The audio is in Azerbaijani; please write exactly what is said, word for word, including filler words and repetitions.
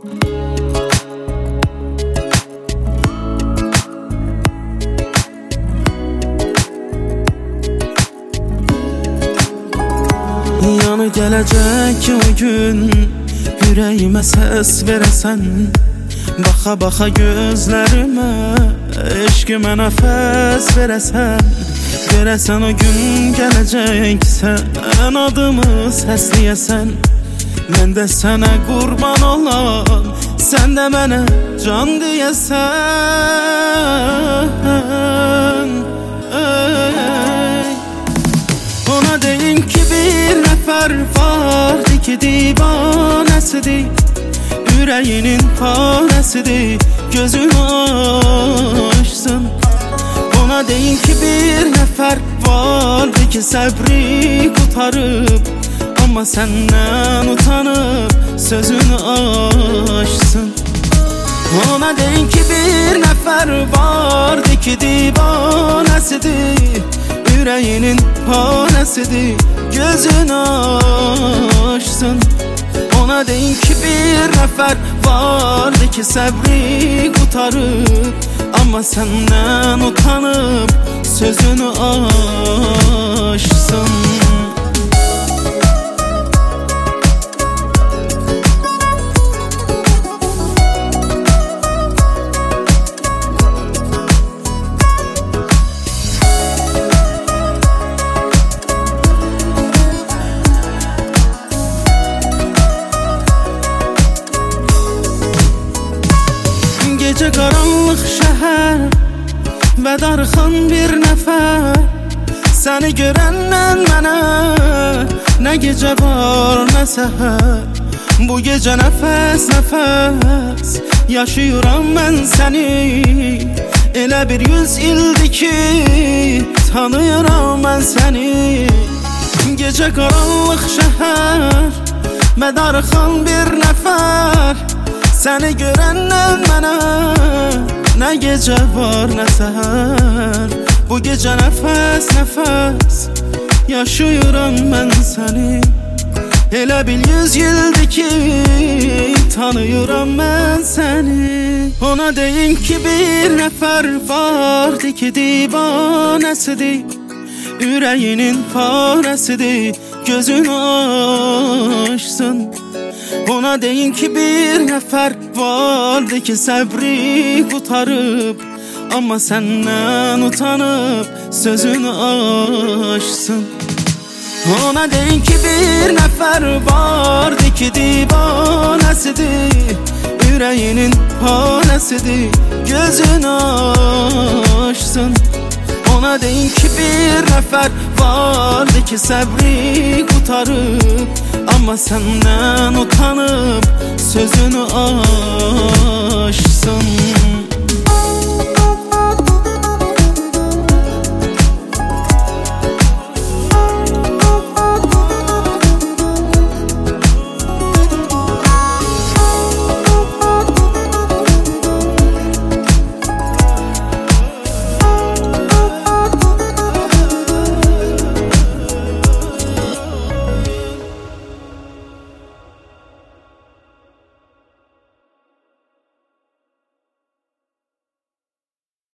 Yanı gələcək ki o gün ürəyimə səs verəsən, baxa baxa gözlərimə eşqimə nəfəs verəsən. Görəsən o gün gələcək sən adımı səsləyəsən, mən də sənə qurban olam, sən də mənə can deyəsən. Ey, ona deyin ki bir nəfər vardı ki divanəsidir, ürəyinin parəsidir, gözünü açsın. Ona deyin ki bir nəfər vardı ki səbri qutarıb, amma səndən utanıb sözünü açsın. Ona deyin ki bir nəfər vardı ki divanəsidir, ürəyinin parəsidir, gözünü açsın. Ona deyin ki bir nəfər vardı ki səbri qutarıb, amma səndən utanıb sözünü açsın. Gecə qaranlıq şəhər və darıxan bir nəfər, səni görəndən mənə nə gecə var nə səhər. Bu gecə nəfəs nəfəs yaşayıram mən səni, elə bir yüz ildir ki tanıyıram mən səni. Gecə qaranlıq şəhər və darıxan bir nəfər, səni görəndən mənə nə gecə var nə səhər. Bu gecə nəfəs nəfəs yaşayıram mən səni, elə bil yüz ildir ki tanıyıram mən səni. Ona deyin ki bir nəfər vardı ki divanəsidir, ürəyinin parəsidir, gözünü açsın. Ona deyin ki bir nəfər vardı ki səbri qutarıb, amma səndən utanıb sözünü açsın. Ona deyin ki bir nəfər vardı ki divanəsidir, ürəyinin parəsidir, gözünü açsın. Ona deyin ki bir nəfər vardı ki səbri qutarıb, amma səndən utanıb sözünü açsın.